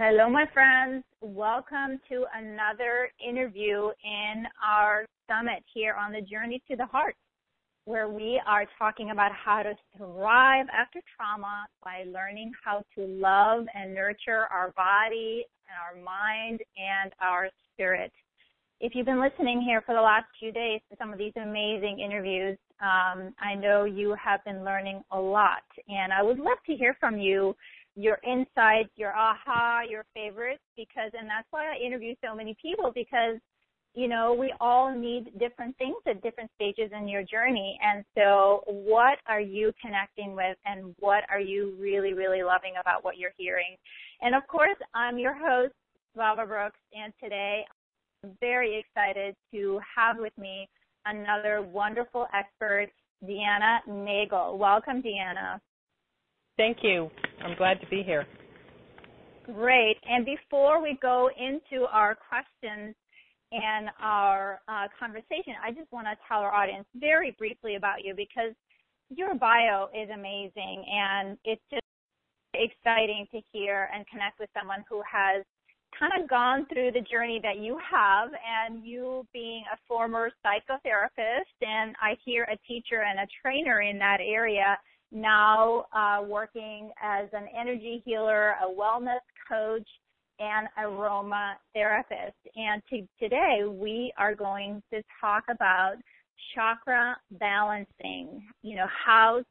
Hello, my friends. Welcome to another interview in our summit here on the Journey to the Heart, where we are talking about how to thrive after trauma by learning how to love and nurture our body, our mind, and our spirit. If you've been listening here for the last few days to some of these amazing interviews, I know you have been learning a lot, and I would love to hear from you, your insights, your aha, your favorites, and that's why I interview so many people, because, you know, we all need different things at different stages in your journey. And so what are you connecting with, and what are you really, really loving about what you're hearing? And, of course, I'm your host, Baba Brooks, and today I'm very excited to have with me another wonderful expert, Deanna Nagel. Welcome, Deanna. Thank you. I'm glad to be here. Great. And before we go into our questions and our conversation, I just want to tell our audience very briefly about you, because your bio is amazing, and it's just exciting to hear and connect with someone who has kind of gone through the journey that you have, and you being a former psychotherapist, and I hear a teacher and a trainer in that area, now working as an energy healer, a wellness coach, and aromatherapist. And today we are going to talk about chakra balancing, you know, how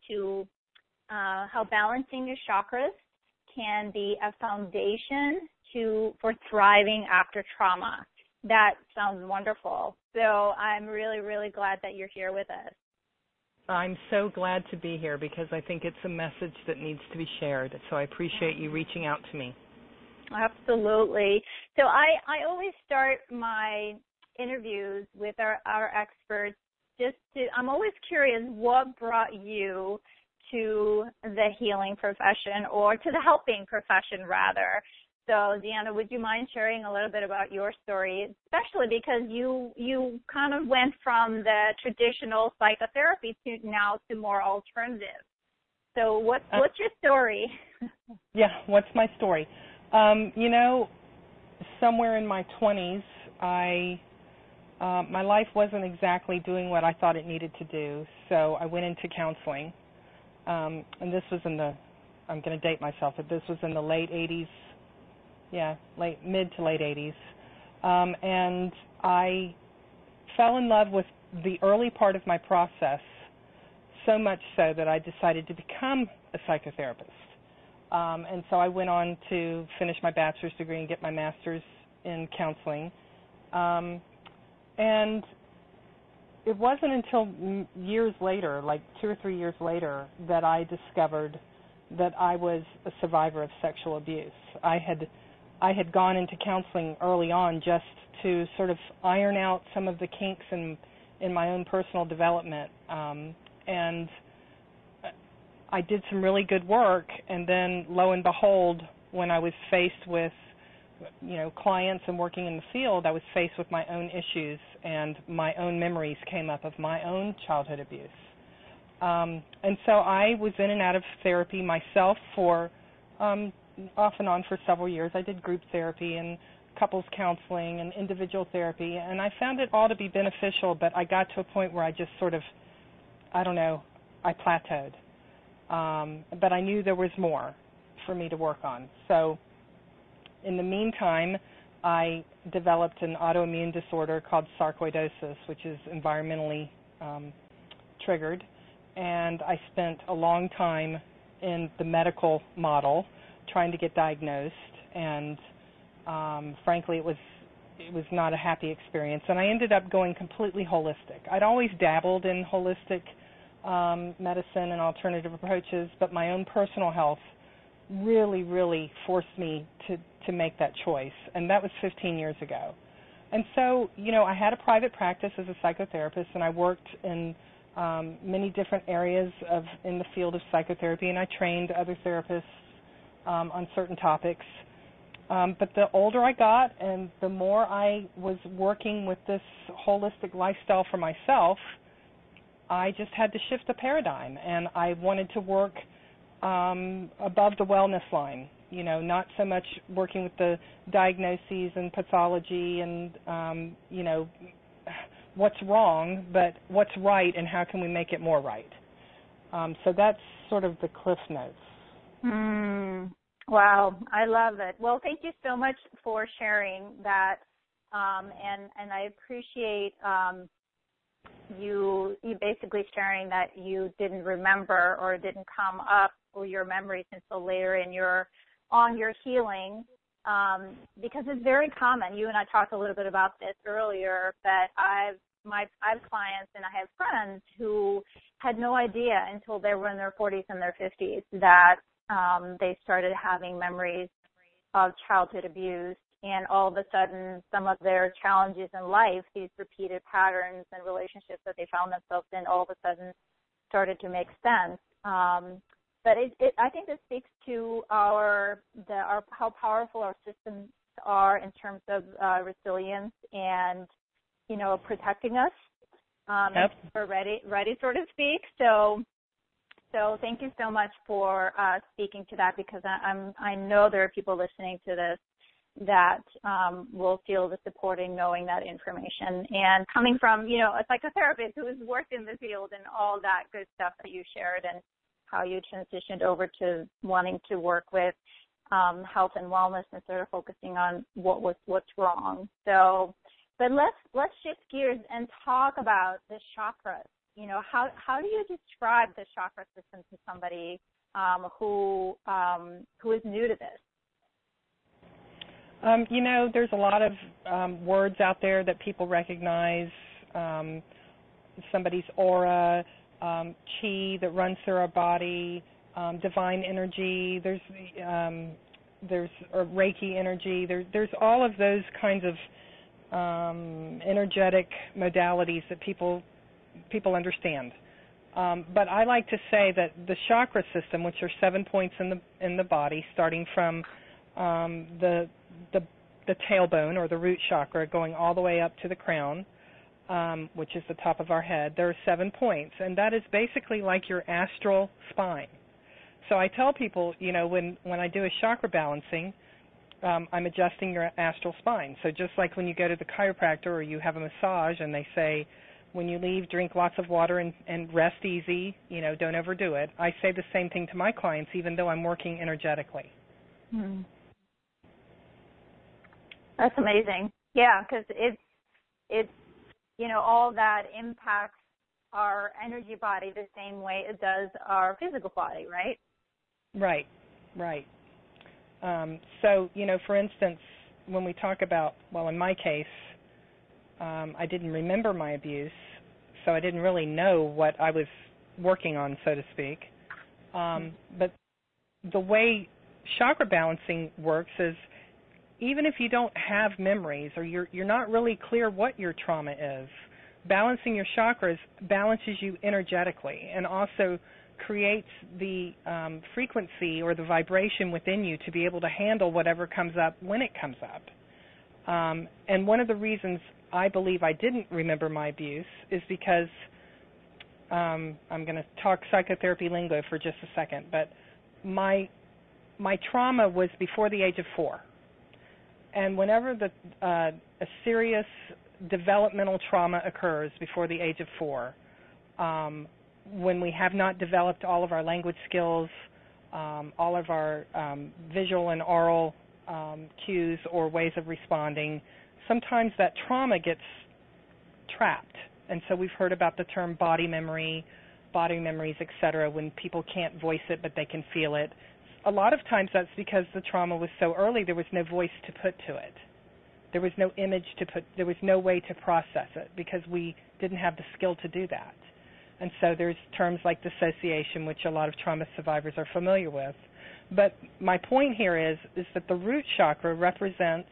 balancing your chakras can be a foundation for thriving after trauma. That sounds wonderful. So I'm really, really glad that you're here with us. I'm so glad to be here, because I think it's a message that needs to be shared. So I appreciate you reaching out to me. Absolutely. So I always start my interviews with our experts. I'm always curious, what brought you to the healing profession, or to the helping profession, rather? So, Deanna, would you mind sharing a little bit about your story, especially because you kind of went from the traditional psychotherapy to more alternative. So what's your story? Yeah, what's my story? You know, somewhere in my 20s, my life wasn't exactly doing what I thought it needed to do, so I went into counseling. And this was I'm going to date myself, but this was in the late 80s. Yeah, mid to late 80s. And I fell in love with the early part of my process, so much so that I decided to become a psychotherapist. And so I went on to finish my bachelor's degree and get my master's in counseling. And it wasn't until years later, like 2 or 3 years later, that I discovered that I was a survivor of sexual abuse. I had gone into counseling early on just to sort of iron out some of the kinks in my own personal development. And I did some really good work, and then lo and behold, when I was faced with, you know, clients and working in the field, I was faced with my own issues, and my own memories came up of my own childhood abuse. And so I was in and out of therapy myself for off and on for several years. I did group therapy and couples counseling and individual therapy, and I found it all to be beneficial, but I got to a point where I just sort of, I plateaued. But I knew there was more for me to work on. So in the meantime, I developed an autoimmune disorder called sarcoidosis, which is environmentally triggered, and I spent a long time in the medical model trying to get diagnosed, and frankly, it was not a happy experience, and I ended up going completely holistic. I'd always dabbled in holistic medicine and alternative approaches, but my own personal health really, really forced me to make that choice, and that was 15 years ago. And so, you know, I had a private practice as a psychotherapist, and I worked in many different areas in the field of psychotherapy, and I trained other therapists on certain topics. But the older I got and the more I was working with this holistic lifestyle for myself, I just had to shift the paradigm, and I wanted to work above the wellness line. not so much working with the diagnoses and pathology and, what's wrong, but what's right and how can we make it more right. So that's sort of the Cliff Notes. Wow, I love it. Well, thank you so much for sharing that, and I appreciate you basically sharing that you didn't remember or didn't come up with your memories until later in your healing, because it's very common. You and I talked a little bit about this earlier, that I have clients and I have friends who had no idea until they were in their 40s and their 50s that they started having memories of childhood abuse, and all of a sudden some of their challenges in life, these repeated patterns and relationships that they found themselves in, all of a sudden started to make sense. But I think this speaks to how powerful our systems are in terms of resilience and, protecting us. Yep. We're ready, so to speak. So thank you so much for speaking to that, because I know there are people listening to this that will feel the supporting knowing that information. And coming from, a psychotherapist who has worked in the field and all that good stuff that you shared, and how you transitioned over to wanting to work with health and wellness instead of focusing on what's wrong. So, but let's shift gears and talk about the chakras. How do you describe the chakra system to somebody who is new to this? There's a lot of words out there that people recognize. Somebody's aura, chi that runs through our body, divine energy. There's Reiki energy. There's all of those kinds of energetic modalities that people understand. But I like to say that the chakra system, which are 7 points in the body, starting from the tailbone or the root chakra, going all the way up to the crown, which is the top of our head. There are 7 points, and that is basically like your astral spine. So I tell people, when I do a chakra balancing, I'm adjusting your astral spine. So just like when you go to the chiropractor or you have a massage and they say, when you leave, drink lots of water and rest easy, don't overdo it. I say the same thing to my clients, even though I'm working energetically. That's amazing. Yeah, because it's all that impacts our energy body the same way it does our physical body, right? Right. So, for instance, when we talk about, in my case, I didn't remember my abuse, so I didn't really know what I was working on, so to speak. But the way chakra balancing works is, even if you don't have memories or you're not really clear what your trauma is, balancing your chakras balances you energetically and also creates the frequency or the vibration within you to be able to handle whatever comes up when it comes up. And one of the reasons I believe I didn't remember my abuse is because I'm going to talk psychotherapy lingo for just a second, but my trauma was before the age of 4. And whenever a serious developmental trauma occurs before the age of 4, when we have not developed all of our language skills, all of our visual and oral cues or ways of responding, sometimes that trauma gets trapped. And so we've heard about the term body memories, etc., when people can't voice it but they can feel it. A lot of times that's because the trauma was so early there was no voice to put to it. There was no image to put, there was no way to process it because we didn't have the skill to do that. And so there's terms like dissociation, which a lot of trauma survivors are familiar with. But my point here is that the root chakra represents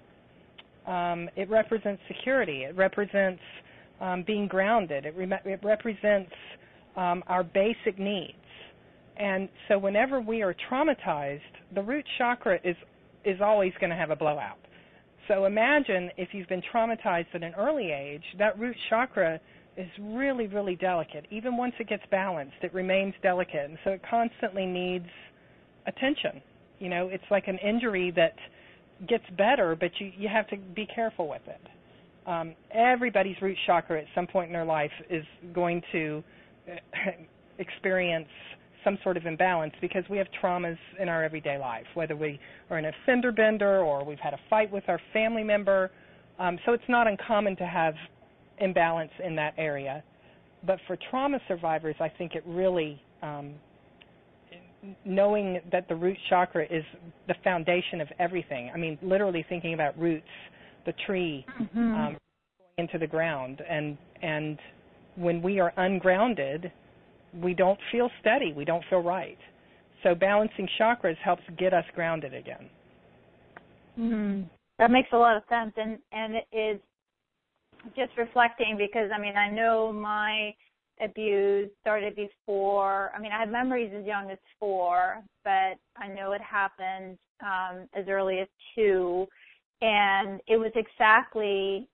security. It represents being grounded. It represents our basic needs. And so whenever we are traumatized, the root chakra is always going to have a blowout. So imagine if you've been traumatized at an early age, that root chakra is really, really delicate. Even once it gets balanced, it remains delicate. And so it constantly needs attention. It's like an injury that gets better, but you have to be careful with it. Everybody's root chakra at some point in their life is going to experience some sort of imbalance because we have traumas in our everyday life, whether we are in a fender bender or we've had a fight with our family member. So it's not uncommon to have imbalance in that area. But for trauma survivors, I think it really, knowing that the root chakra is the foundation of everything. I mean, literally thinking about roots, the tree, going into the ground. And when we are ungrounded, we don't feel steady. We don't feel right. So balancing chakras helps get us grounded again. That makes a lot of sense. And it is just reflecting because, I know my abuse started before. I have memories as young as 4, but I know it happened as early as 2. And it was exactly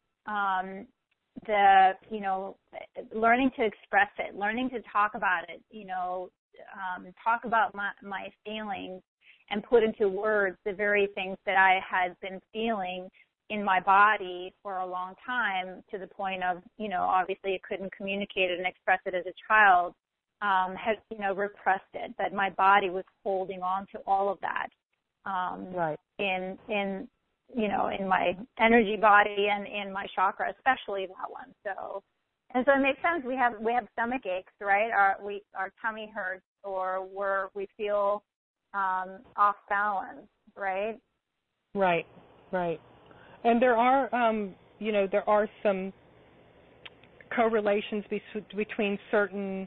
learning to express it, learning to talk about it, talk about my feelings and put into words the very things that I had been feeling in my body for a long time, to the point of, obviously I couldn't communicate it and express it as a child, had, repressed it, but my body was holding on to all of that. Right. In my energy body and in my chakra, especially that one. So it makes sense. We have stomach aches, right? Our tummy hurts, or we feel off balance, right? Right. And there are, there are some correlations between certain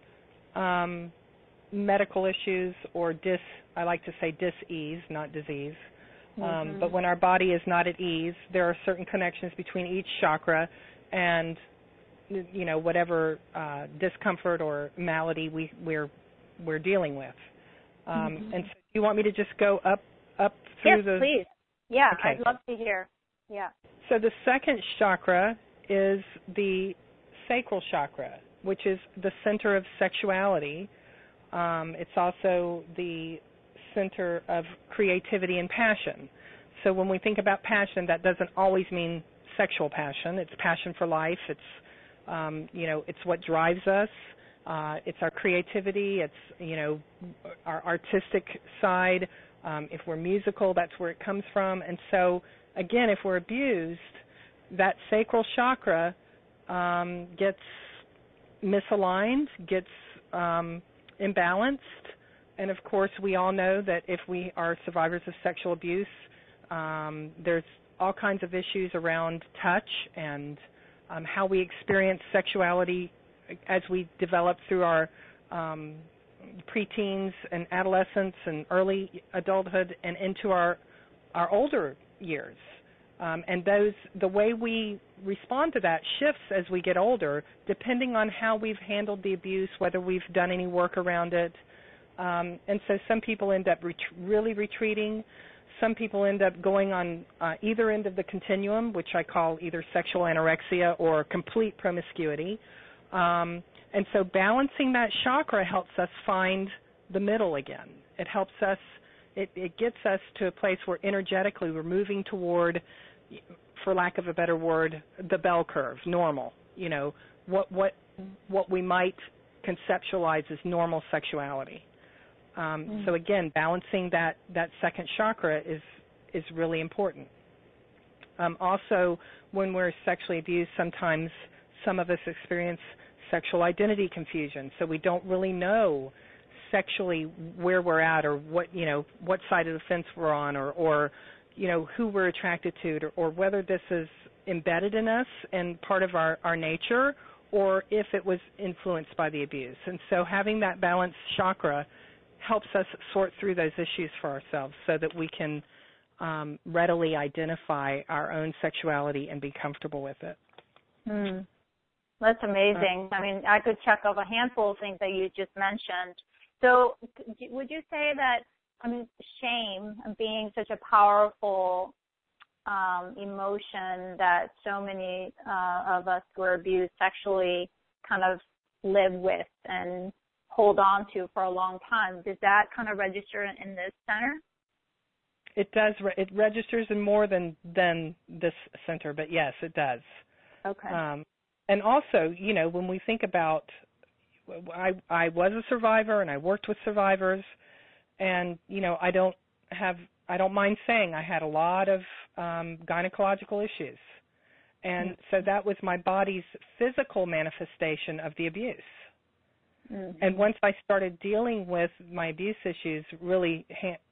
medical issues or I like to say dis-ease, not disease. But when our body is not at ease, there are certain connections between each chakra and, whatever discomfort or malady we're dealing with. And so, do you want me to just go up through Yes, please. Yeah, okay. I'd love to hear. Yeah. So the second chakra is the sacral chakra, which is the center of sexuality. It's also the center of creativity and passion. So when we think about passion, that doesn't always mean sexual passion. It's passion for life. It's, it's what drives us. It's our creativity. It's, our artistic side. If we're musical, that's where it comes from. And so, again, if we're abused, that sacral chakra gets misaligned, gets imbalanced. And, of course, we all know that if we are survivors of sexual abuse, there's all kinds of issues around touch and how we experience sexuality as we develop through our preteens and adolescence and early adulthood and into our older years. And the way we respond to that shifts as we get older, depending on how we've handled the abuse, whether we've done any work around it. And so some people end up really retreating. Some people end up going on either end of the continuum, which I call either sexual anorexia or complete promiscuity. And so balancing that chakra helps us find the middle again. It helps us, it gets us to a place where energetically we're moving toward, for lack of a better word, the bell curve, normal. What we might conceptualize as normal sexuality. So again, balancing that second chakra is really important. Also, when we're sexually abused, sometimes some of us experience sexual identity confusion. So we don't really know sexually where we're at, or what side of the fence we're on, or who we're attracted to, or whether this is embedded in us and part of our nature, or if it was influenced by the abuse. And so having that balanced chakra helps us sort through those issues for ourselves so that we can readily identify our own sexuality and be comfortable with it. That's amazing. I could check off a handful of things that you just mentioned. So would you say that, shame being such a powerful emotion that so many of us who are abused sexually kind of live with and hold on to for a long time, does that kind of register in this center? It does. It registers in more than this center, but yes, it does. Okay. And also, when we think about, I was a survivor and I worked with survivors, and I don't mind saying I had a lot of gynecological issues, and so that was my body's physical manifestation of the abuse. Mm-hmm. And once I started dealing with my abuse issues really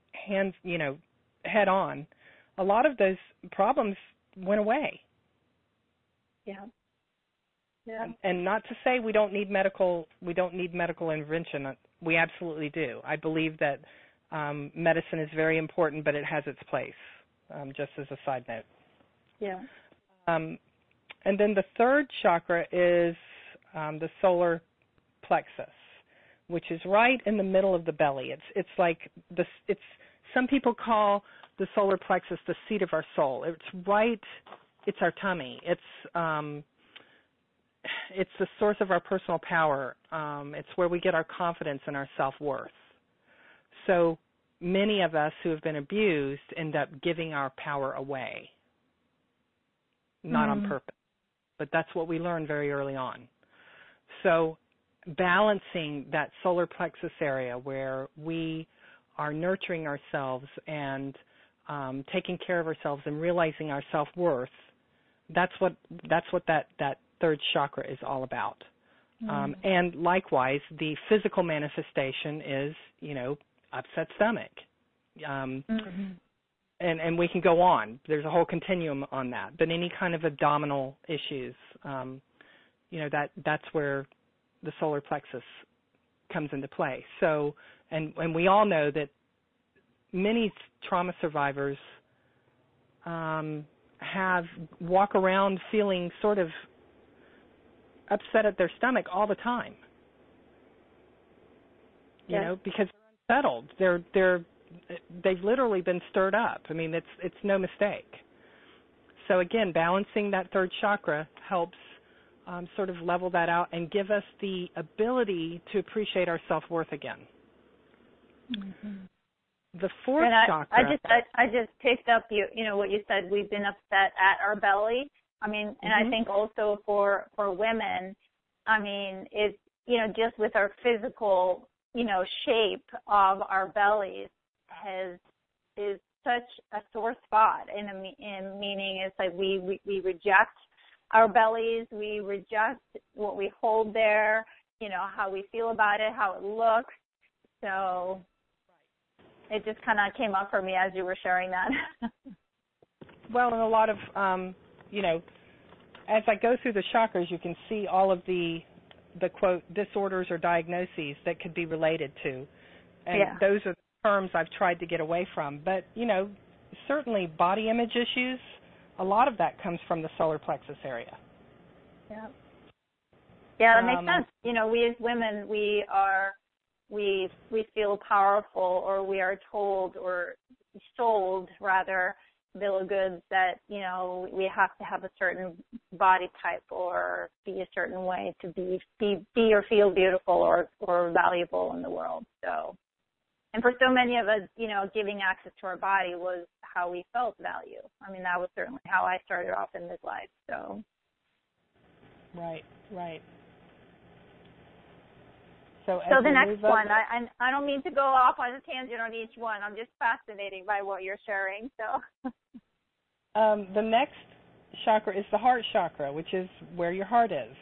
head on, a lot of those problems went away. Yeah. And not to say we don't need medical intervention. We absolutely do. I believe that medicine is very important, but it has its place. Just as a side note. Yeah. And then the third chakra is the solar plexus, which is right in the middle of the belly. It's like some people call the solar plexus the seat of our soul. It's our tummy. It's the source of our personal power. It's where we get our confidence and our self-worth. So many of us who have been abused end up giving our power away, not on purpose, but that's what we learn very early on. So balancing that solar plexus area where we are nurturing ourselves and taking care of ourselves and realizing our self-worth, that's what that third chakra is all about. And likewise, the physical manifestation is, upset stomach. And we can go on. There's a whole continuum on that. But any kind of abdominal issues, that's where the solar plexus comes into play. So, and we all know that many trauma survivors walk around feeling sort of upset at their stomach all the time. Because they're unsettled. They've literally been stirred up. I mean, it's no mistake. So again, balancing that third chakra helps sort of level that out and give us the ability to appreciate our self-worth again. Mm-hmm. The fourth chakra. I just picked up what you said. We've been upset at our belly. I mean, and I think also for women, I mean, it's just with our physical shape of our bellies is such a sore spot. In meaning, it's like we reject our bellies, we reject what we hold there, how we feel about it, how it looks. So it just kind of came up for me as you were sharing that. Well, and a lot of, as I go through the chakras, you can see all of the quote, disorders or diagnoses that could be related to. And those are the terms I've tried to get away from. But, certainly body image issues, a lot of that comes from the solar plexus area. Yeah. Yeah, that makes sense. We as women, we feel powerful, or we are told or sold, rather, bill of goods that, we have to have a certain body type or be a certain way to be or feel beautiful or valuable in the world. So, and for so many of us, giving access to our body was how we felt value. I mean, that was certainly how I started off in this life. So. Right. So the next one, I don't mean to go off on a tangent on each one. I'm just fascinated by what you're sharing. So. The next chakra is the heart chakra, which is where your heart is.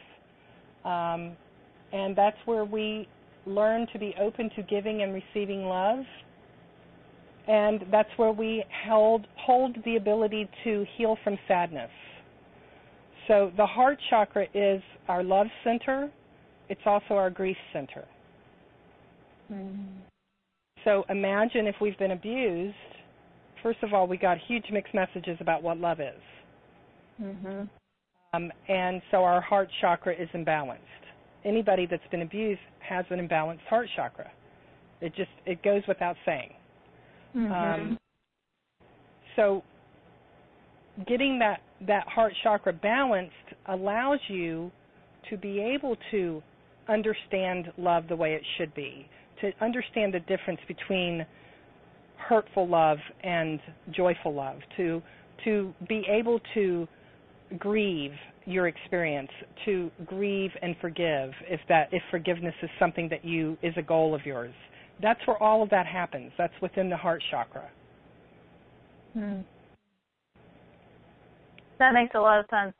And that's where we learn to be open to giving and receiving love. And that's where we hold the ability to heal from sadness. So the heart chakra is our love center. It's also our grief center. Mm-hmm. So imagine if we've been abused. First of all, we got huge mixed messages about what love is. Mm-hmm. And so our heart chakra is imbalanced. Anybody that's been abused has an imbalanced heart chakra. It goes without saying. Mm-hmm. So getting that heart chakra balanced allows you to be able to understand love the way it should be, to understand the difference between hurtful love and joyful love, to be able to grieve your experience, to grieve and forgive if forgiveness is something that is a goal of yours. That's where all of that happens. That's within the heart chakra. That makes a lot of sense.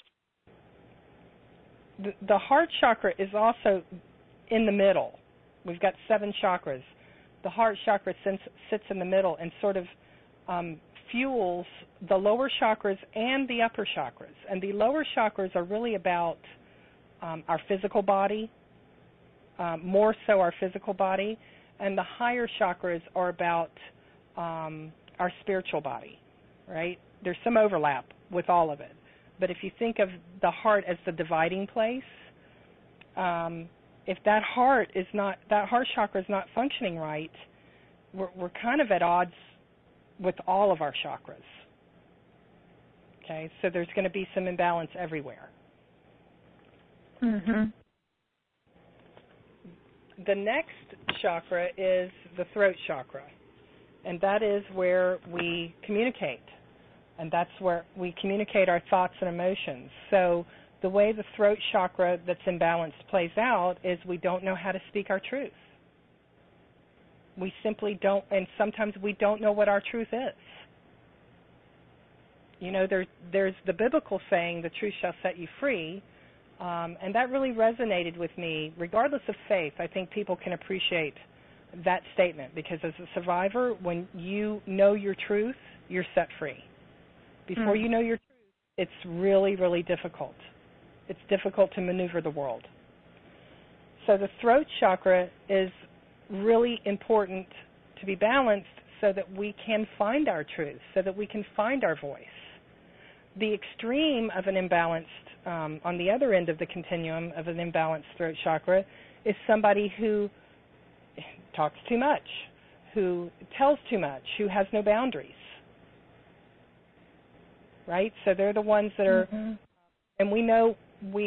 The heart chakra is also in the middle. We've got 7 chakras. The heart chakra sits in the middle and sort of fuels the lower chakras and the upper chakras. And the lower chakras are really about our physical body, more so our physical body, and the higher chakras are about our spiritual body, right? There's some overlap with all of it. But if you think of the heart as the dividing place, if that heart chakra is not functioning right, we're kind of at odds with all of our chakras. Okay, so there's going to be some imbalance everywhere. Mm-hmm. The next chakra is the throat chakra, and that is where we communicate, and that's where we communicate our thoughts and emotions. So the way the throat chakra that's imbalanced plays out is we don't know how to speak our truth. We simply don't, and sometimes we don't know what our truth is. You know, there's the biblical saying, the truth shall set you free, and that really resonated with me. Regardless of faith, I think people can appreciate that statement, because as a survivor, when you know your truth, you're set free. Before you know your truth, it's really, really difficult. It's difficult to maneuver the world. So the throat chakra is really important to be balanced so that we can find our truth, so that we can find our voice. The extreme of an imbalanced, on the other end of the continuum of an imbalanced throat chakra, is somebody who talks too much, who tells too much, who has no boundaries. Right? So they're the ones that are, and we know,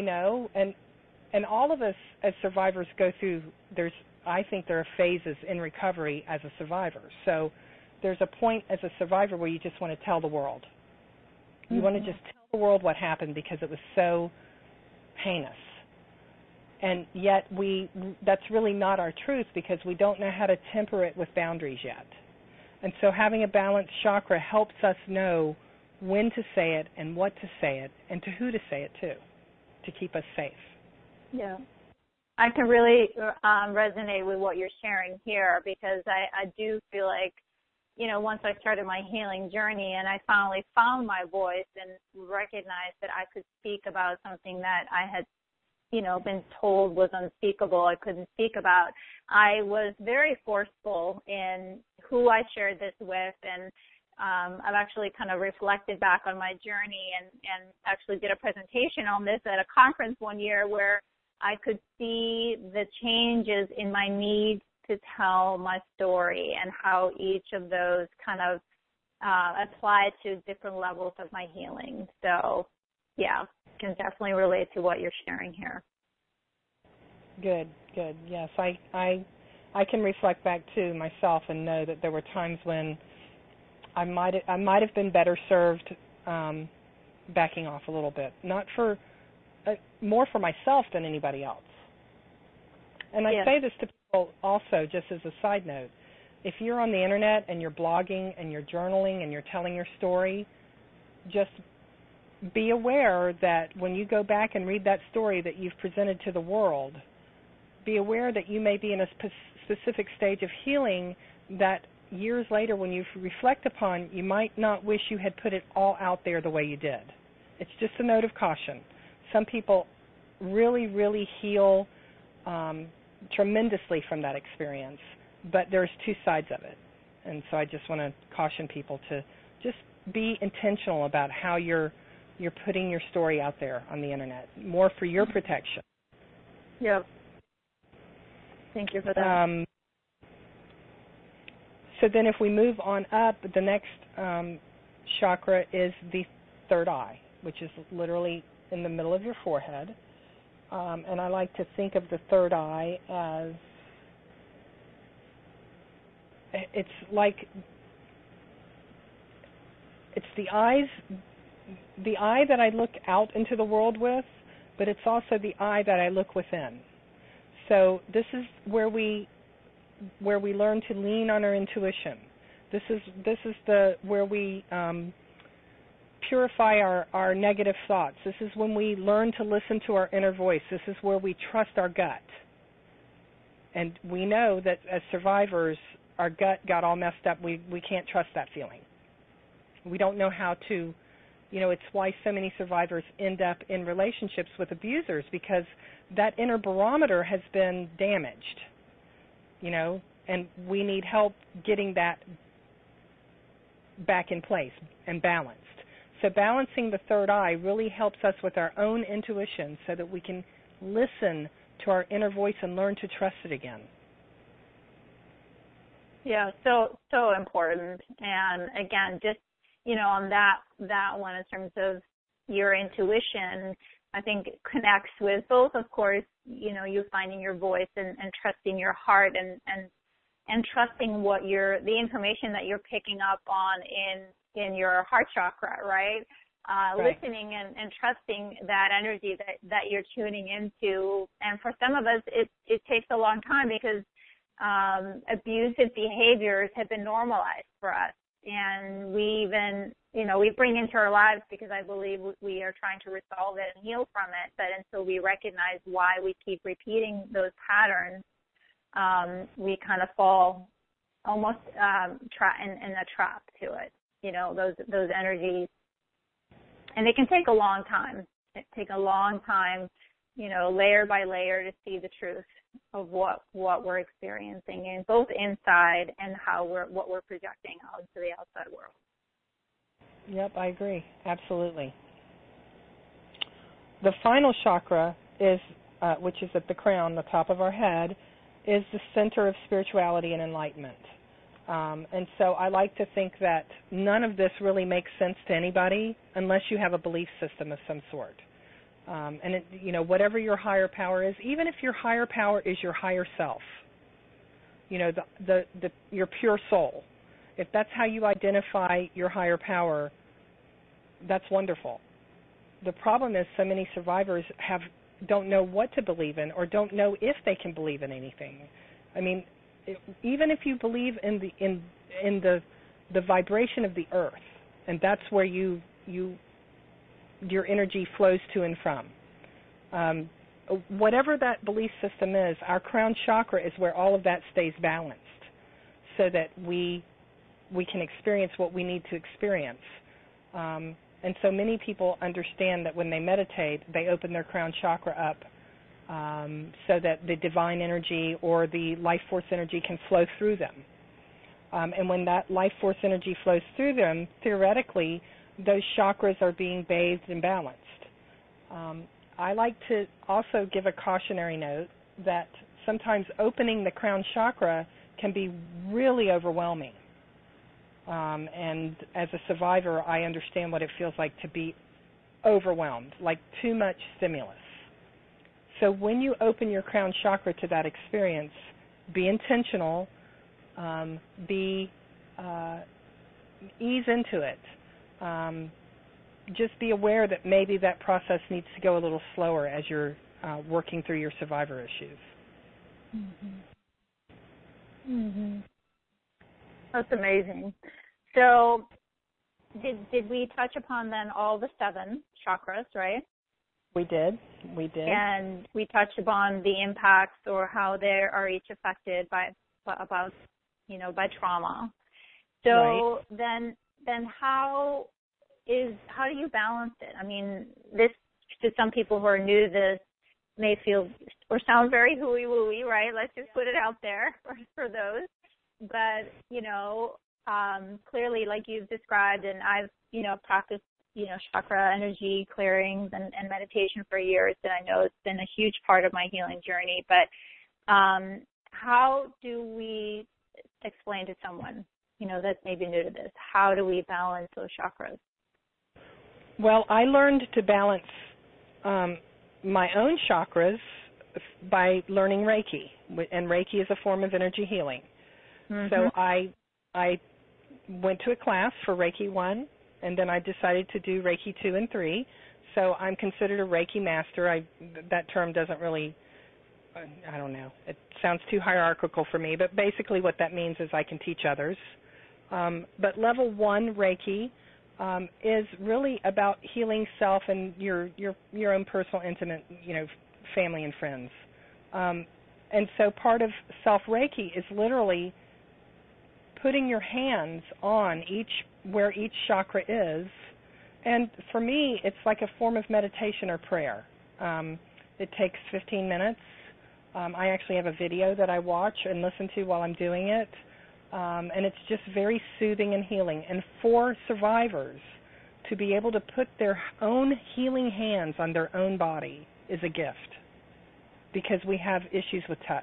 and all of us as survivors go through, I think there are phases in recovery as a survivor. So there's a point as a survivor where you just want to tell the world. You want to just tell the world what happened because it was so heinous. And yet that's really not our truth, because we don't know how to temper it with boundaries yet. And so having a balanced chakra helps us know when to say it and what to say it and to who to say it to keep us safe. Yeah. I can really resonate with what you're sharing here, because I do feel like, you know, once I started my healing journey and I finally found my voice and recognized that I could speak about something that I had, you know, been told was unspeakable, I couldn't speak about, I was very forceful in who I shared this with, and I've actually kind of reflected back on my journey and actually did a presentation on this at a conference one year where I could see the changes in my need to tell my story and how each of those kind of apply to different levels of my healing. So, yeah, can definitely relate to what you're sharing here. Good. Yes, I can reflect back to myself and know that there were times when I might have been better served backing off a little bit, more for myself than anybody else. And I say this to people also, just as a side note. If you're on the internet and you're blogging and you're journaling and you're telling your story, just be aware that when you go back and read that story that you've presented to the world, be aware that you may be in a specific stage of healing that years later, when you reflect upon, you might not wish you had put it all out there the way you did. It's just a note of caution. Some people really, really heal tremendously from that experience, but there's two sides of it. And so I just want to caution people to just be intentional about how you're putting your story out there on the internet, more for your protection. Yep. Thank you for that. So then if we move on up, the next chakra is the third eye, which is literally in the middle of your forehead. And I like to think of the third eye as it's like it's the eye that I look out into the world with, but it's also the eye that I look within. So this is where we learn to lean on our intuition. This is where we purify our negative thoughts. This is when we learn to listen to our inner voice. This is where we trust our gut. And we know that as survivors, our gut got all messed up. We can't trust that feeling. We don't know how to, it's why so many survivors end up in relationships with abusers, because that inner barometer has been damaged, and we need help getting that back in place and balanced. So balancing the third eye really helps us with our own intuition so that we can listen to our inner voice and learn to trust it again. Yeah, so important. And again, just, on that one in terms of your intuition, I think it connects with both, of course, you finding your voice and trusting your heart and trusting the information that you're picking up on in your heart chakra, right? Right. Listening and trusting that energy that you're tuning into. And for some of us, it takes a long time because abusive behaviors have been normalized for us. And we even, we bring into our lives because I believe we are trying to resolve it and heal from it. But until we recognize why we keep repeating those patterns, we kind of fall almost in a trap to it. Those energies. And it can take a long time. Layer by layer to see the truth of what we're experiencing, in both inside and what we're projecting out into the outside world. Yep, I agree. Absolutely. The final chakra is, which is at the crown, the top of our head, is the center of spirituality and enlightenment. And so I like to think that none of this really makes sense to anybody unless you have a belief system of some sort. Whatever your higher power is, even if your higher power is your higher self, your pure soul, if that's how you identify your higher power, that's wonderful. The problem is so many survivors don't know what to believe in or don't know if they can believe in anything. I mean, even if you believe in the vibration of the earth, and that's where your energy flows to and from. Whatever that belief system is, our crown chakra is where all of that stays balanced so that we can experience what we need to experience. And so many people understand that when they meditate, they open their crown chakra up so that the divine energy or the life force energy can flow through them. And when that life force energy flows through them, theoretically, those chakras are being bathed and balanced. I like to also give a cautionary note that sometimes opening the crown chakra can be really overwhelming. And as a survivor, I understand what it feels like to be overwhelmed, like too much stimulus. So when you open your crown chakra to that experience, be intentional, ease into it. Just be aware that maybe that process needs to go a little slower as you're working through your survivor issues. Mm-hmm. Mm-hmm. That's amazing. So did we touch upon then all the 7 chakras, right? We did. And we touched upon the impacts or how they are each affected by trauma. So right. then how do you balance it? I mean, this, to some people who are new to this, may feel or sound very hooey-wooey, right? Let's just put it out there for those. But, clearly, like you've described, and I've, practiced, chakra energy clearings and meditation for years, and I know it's been a huge part of my healing journey. But how do we explain to someone, that's maybe new to this, how do we balance those chakras? Well, I learned to balance my own chakras by learning Reiki, and Reiki is a form of energy healing. Mm-hmm. So I went to a class for Reiki 1, and then I decided to do Reiki 2 and 3. So I'm considered a Reiki master. That term doesn't really, I don't know. It sounds too hierarchical for me, but basically what that means is I can teach others. But level 1 Reiki is really about healing self and your own personal, intimate, family and friends. And so part of self-Reiki is literally putting your hands on where each chakra is. And for me, it's like a form of meditation or prayer. It takes 15 minutes. I actually have a video that I watch and listen to while I'm doing it. And it's just very soothing and healing. And for survivors to be able to put their own healing hands on their own body is a gift, because we have issues with touch.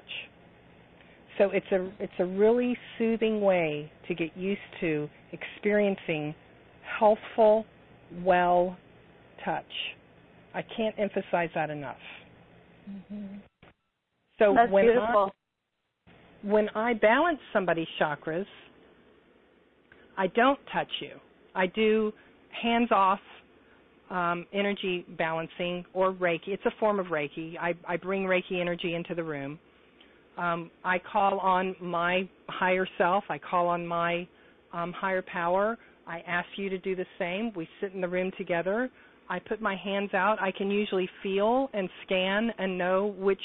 So it's a really soothing way to get used to experiencing healthful, well touch. I can't emphasize that enough. Mm-hmm. So that's beautiful. When I balance somebody's chakras, I don't touch you. I do hands-off energy balancing or Reiki. It's a form of Reiki. I bring Reiki energy into the room. I call on my higher self. I call on my higher power. I ask you to do the same. We sit in the room together. I put my hands out. I can usually feel and scan and know which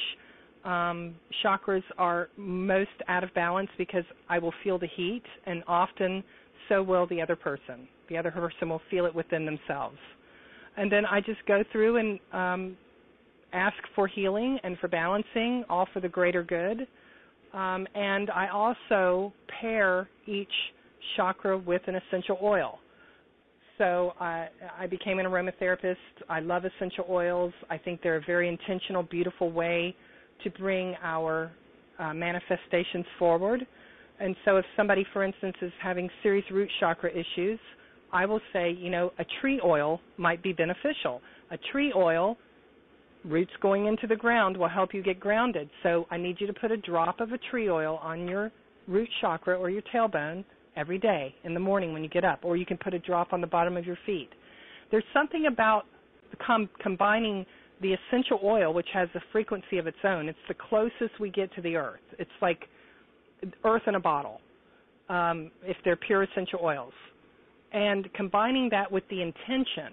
chakras are most out of balance, because I will feel the heat, and often so will the other person. The other person will feel it within themselves. And then I just go through and ask for healing and for balancing, all for the greater good. And I also pair each chakra with an essential oil. So I became an aromatherapist. I love essential oils. I think they're a very intentional, beautiful way to bring our manifestations forward. And so if somebody, for instance, is having serious root chakra issues, I will say, a tree oil might be beneficial. A tree oil, roots going into the ground, will help you get grounded. So I need you to put a drop of a tree oil on your root chakra or your tailbone every day in the morning when you get up, or you can put a drop on the bottom of your feet. There's something about combining the essential oil, which has a frequency of its own. It's the closest we get to the earth. It's like earth in a bottle, if they're pure essential oils. And combining that with the intention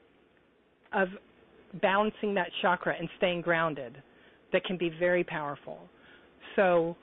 of balancing that chakra and staying grounded, that can be very powerful. So,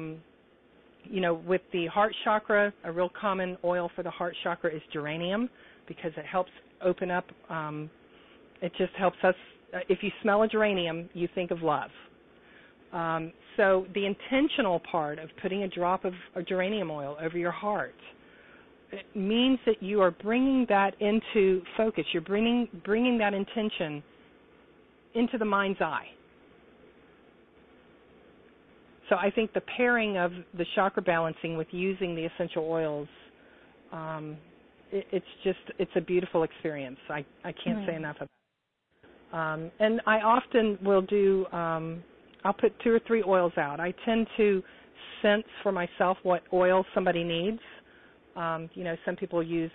with the heart chakra, a real common oil for the heart chakra is geranium, because it helps open up, it just helps us. If you smell a geranium, you think of love. So the intentional part of putting a drop of geranium oil over your heart, it means that you are bringing that into focus. You're bringing that intention into the mind's eye. So I think the pairing of the chakra balancing with using the essential oils, it's a beautiful experience. I can't say enough about it. And I often will do, I'll put 2 or 3 oils out. I tend to sense for myself what oil somebody needs. Some people use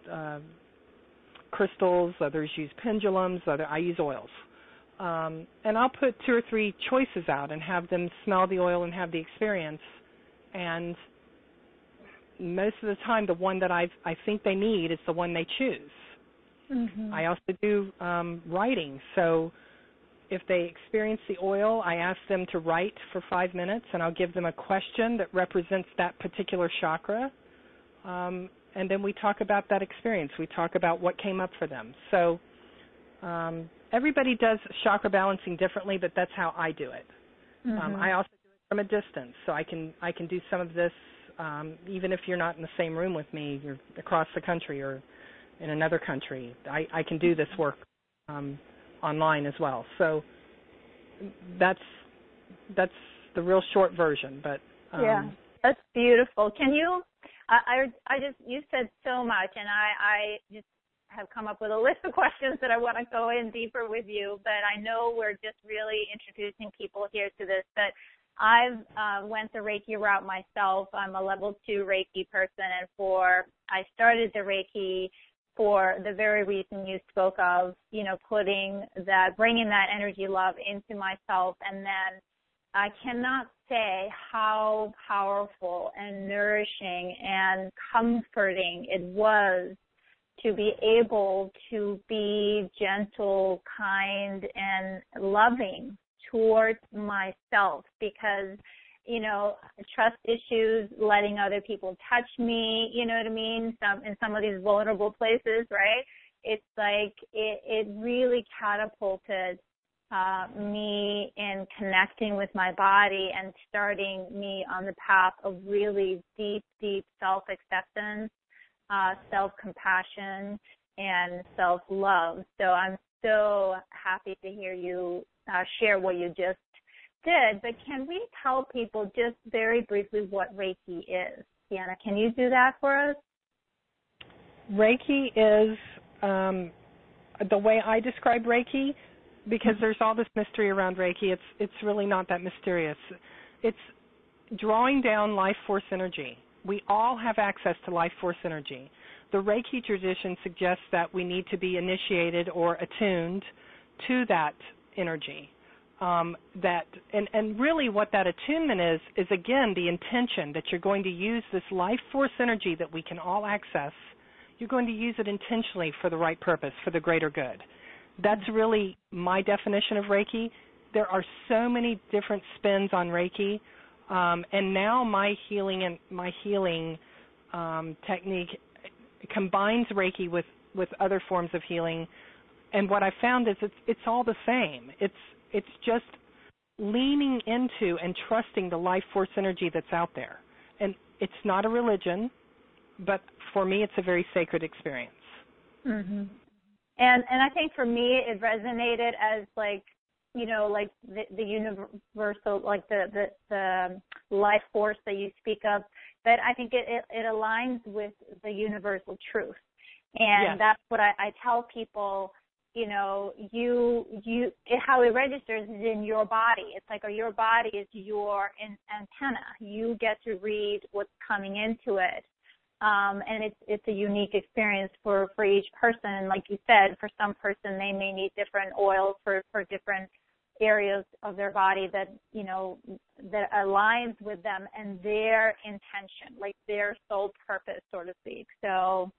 crystals, others use pendulums, I use oils. And I'll put 2 or 3 choices out and have them smell the oil and have the experience. And most of the time, the one that I think they need is the one they choose. Mm-hmm. I also do writing. So if they experience the oil, I ask them to write for 5 minutes, and I'll give them a question that represents that particular chakra. And then we talk about that experience. We talk about what came up for them. So everybody does chakra balancing differently, but that's how I do it. Mm-hmm. I also do it from a distance, so I can do some of this even if you're not in the same room with me, you're across the country or in another country. I can do this work online as well. So that's the real short version. But yeah, that's beautiful. Can you? You said so much, and I just have come up with a list of questions that I want to go in deeper with you, but I know we're just really introducing people here to this. But I've went the Reiki route myself. I'm a level 2 Reiki person, and I started the Reiki for the very reason you spoke of, bringing that energy love into myself. And then I cannot say how powerful and nourishing and comforting it was to be able to be gentle, kind, and loving towards myself, because trust issues, letting other people touch me, you know what I mean, in some of these vulnerable places, right? It's like it really catapulted me in connecting with my body and starting me on the path of really deep self-acceptance, self-compassion, and self-love. So I'm so happy to hear you share what you just did. But can we tell people just very briefly what Reiki is? Deanna, can you do that for us? Reiki is the way I describe Reiki, because there's all this mystery around Reiki. It's really not that mysterious. It's drawing down life force energy. We all have access to life force energy. The Reiki tradition suggests that we need to be initiated or attuned to that energy. And really what that attunement is again the intention that you're going to use this life force energy that we can all access. You're going to use it intentionally for the right purpose, for the greater good. That's really my definition of Reiki. There are so many different spins on Reiki, and now my healing technique combines Reiki with other forms of healing. And what I found is it's all the same. It's just leaning into and trusting the life force energy that's out there. And it's not a religion, but for me it's a very sacred experience. Mm-hmm. And I think for me it resonated as like the universal, like the life force that you speak of, but I think it aligns with the universal truth. And yes. That's what I tell people, how it registers is in your body. It's like your body is your antenna. You get to read what's coming into it. And it's a unique experience for each person. And like you said, for some person, they may need different oils for different areas of their body that aligns with them and their intention, like their sole purpose, so to speak. So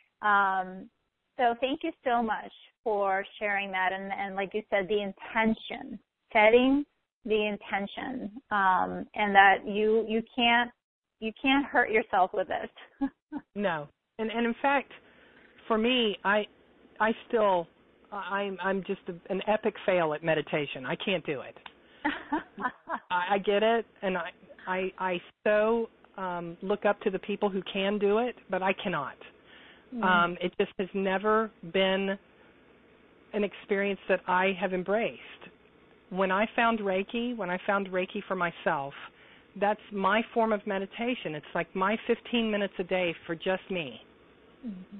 thank you so much for sharing that. And like you said, the intention, setting the intention, and that you can't hurt yourself with this. No. And in fact, for me, I'm just an epic fail at meditation. I can't do it. I get it, and I so look up to the people who can do it, but I cannot. Mm. It just has never been an experience that I have embraced. When I found Reiki for myself, that's my form of meditation. It's like my 15 minutes a day for just me. Mm-hmm.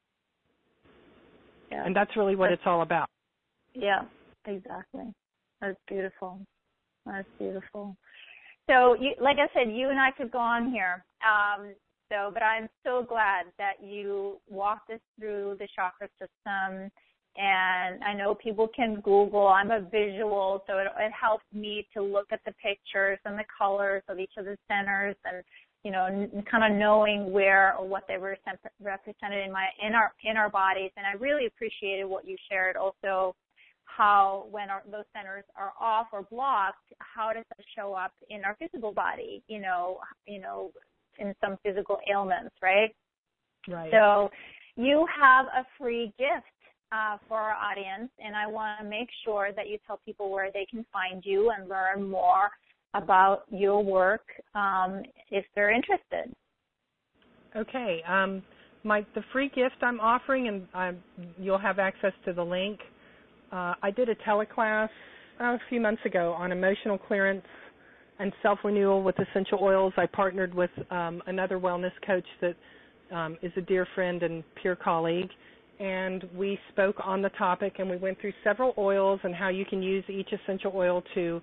Yeah. And that's really what it's all about. Yeah, exactly. That's beautiful. That's beautiful. So, like I said, you and I could go on here. But I'm so glad that you walked us through the chakra system. And I know people can Google. I'm a visual, so it helps me to look at the pictures and the colors of each of the centers, and kind of knowing where or what they were represented in our bodies. And I really appreciated what you shared also, how when those centers are off or blocked, how does that show up in our physical body? In some physical ailments, right? Right. So you have a free gift for our audience, and I want to make sure that you tell people where they can find you and learn more about your work if they're interested. Okay. The free gift I'm offering, and you'll have access to the link. I did a teleclass a few months ago on emotional clearance and self-renewal with essential oils. I partnered with another wellness coach that is a dear friend and peer colleague, and we spoke on the topic, and we went through several oils and how you can use each essential oil to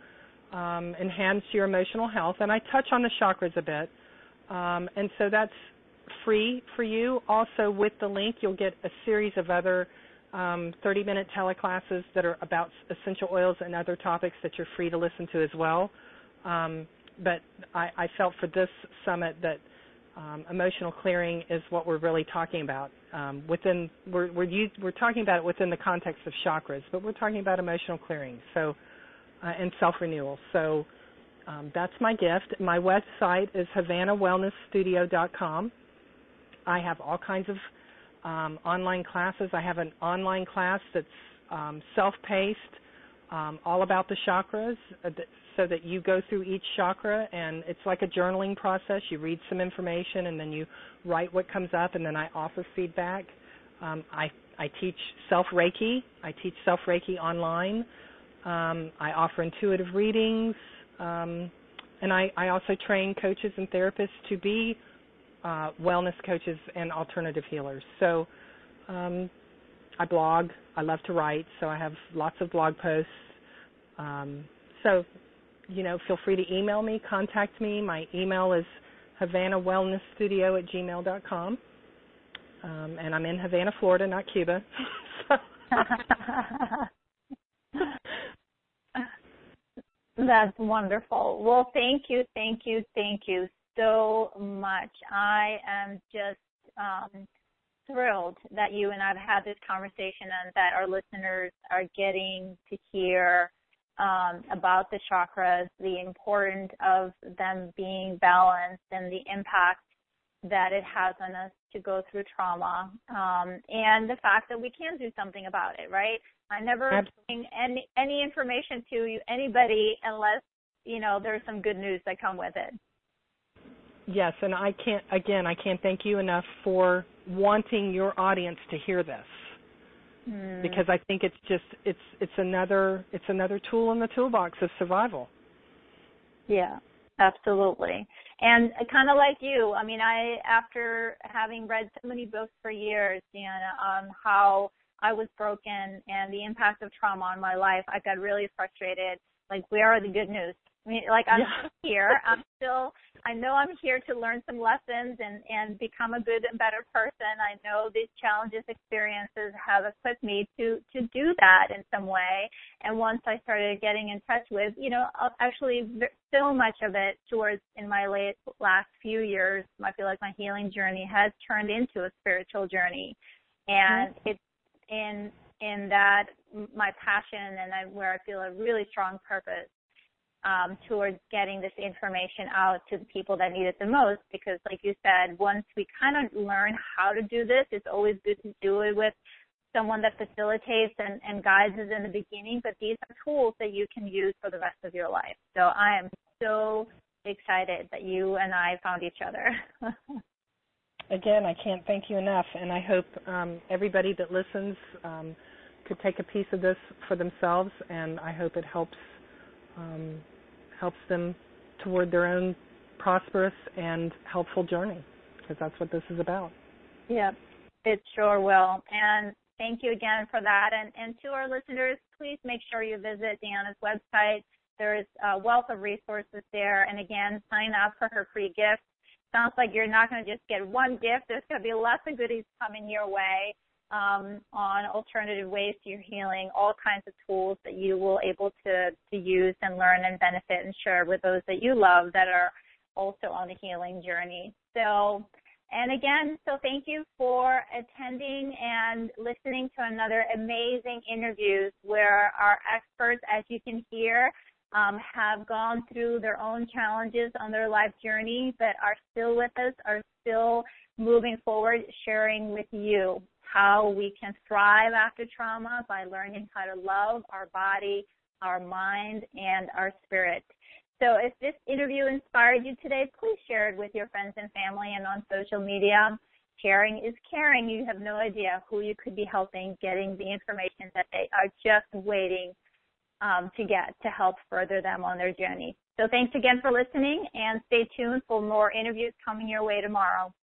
enhance your emotional health. And I touch on the chakras a bit. And so that's free for you. Also, with the link, you'll get a series of other 30-minute teleclasses that are about essential oils and other topics that you're free to listen to as well. But I felt for this summit that emotional clearing is what we're really talking about. We're talking about it within the context of chakras, but we're talking about emotional clearing and self-renewal. So that's my gift. My website is HavanaWellnessStudio.com. I have all kinds of online classes. I have an online class that's self-paced, all about the chakras, so that you go through each chakra, and it's like a journaling process. You read some information, and then you write what comes up, and then I offer feedback. I teach self-Reiki. I teach self-Reiki online. I offer intuitive readings, and I also train coaches and therapists to be wellness coaches and alternative healers. So I blog. I love to write, so I have lots of blog posts. So, feel free to email me, contact me. My email is HavanaWellnessStudio@gmail.com. And I'm in Havana, Florida, not Cuba. That's wonderful. Well, thank you so much. I am just thrilled that you and I've had this conversation and that our listeners are getting to hear about the chakras, the importance of them being balanced, and the impact that it has on us to go through trauma, and the fact that we can do something about it, right? I never bring any information to anybody unless, there's some good news that come with it. Yes, and I can't thank you enough for wanting your audience to hear this. Because I think it's another tool in the toolbox of survival. Yeah, absolutely. And kind of like you, after having read so many books for years, on how I was broken and the impact of trauma on my life, I got really frustrated. Like, where are the good news? I'm still here. I know I'm here to learn some lessons and become a good and better person. I know these challenges, experiences have equipped me to do that in some way. And once I started getting in touch with, actually so much of it in my last few years, I feel like my healing journey has turned into a spiritual journey. And it's in that my passion and where I feel a really strong purpose towards getting this information out to the people that need it the most, because like you said, once we kind of learn how to do this, it's always good to do it with someone that facilitates and guides us in the beginning, but these are tools that you can use for the rest of your life. So I am so excited that you and I found each other. Again, I can't thank you enough, and I hope everybody that listens could take a piece of this for themselves, and I hope it helps them toward their own prosperous and helpful journey, because that's what this is about. Yeah, it sure will. And thank you again for that. And to our listeners, please make sure you visit Deanna's website. There is a wealth of resources there. And again, sign up for her free gift. Sounds like you're not going to just get one gift. There's going to be lots of goodies coming your way. On alternative ways to your healing, all kinds of tools that you will able to use and learn and benefit and share with those that you love that are also on the healing journey. So thank you for attending and listening to another amazing interviews where our experts, as you can hear, have gone through their own challenges on their life journey, but are still with us, are still moving forward, sharing with you how we can thrive after trauma by learning how to love our body, our mind, and our spirit. So if this interview inspired you today, please share it with your friends and family and on social media. Sharing is caring. You have no idea who you could be helping getting the information that they are just waiting to get to help further them on their journey. So thanks again for listening, and stay tuned for more interviews coming your way tomorrow.